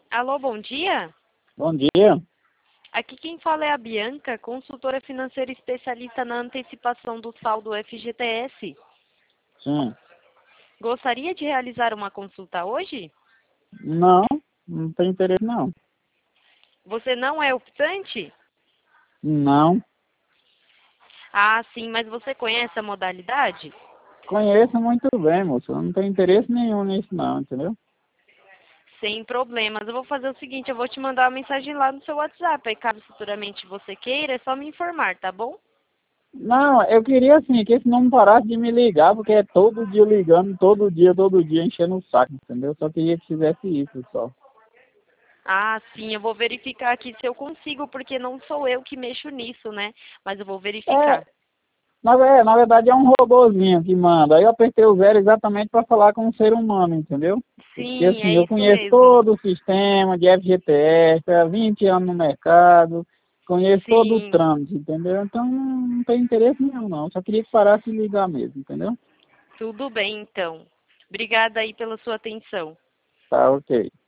Alô, bom dia. Bom dia. Aqui quem fala é a Bianca, consultora financeira especialista na antecipação do saldo FGTS. Sim. Gostaria de realizar uma consulta hoje? Não, não tem interesse não. Você não é optante? Não. Ah, sim, mas você conhece a modalidade? Conheço muito bem, moço. Eu não tenho interesse nenhum nisso não, entendeu? Sem problemas. Eu vou fazer o seguinte, eu vou te mandar uma mensagem lá no seu WhatsApp. Aí caso futuramente você queira, é só me informar, tá bom? Não, eu queria assim, que esse não parasse de me ligar, porque é todo dia ligando, todo dia, enchendo o saco, entendeu? Só queria que fizesse isso só. Ah, sim, eu vou verificar aqui se eu consigo, porque não sou eu que mexo nisso, né? Mas eu vou É, verificar. na verdade é um robozinho que manda. Aí eu apertei o zero exatamente para falar com um ser humano, entendeu? Porque Sim, assim, é eu isso conheço mesmo. todo o sistema de FGTS, há 20 anos no mercado, conheço todo o Sim, trâmite, entendeu? Então não tem interesse nenhum não, só queria que parasse de ligar mesmo, entendeu? tudo bem então. Obrigada aí pela sua atenção. Tá, ok.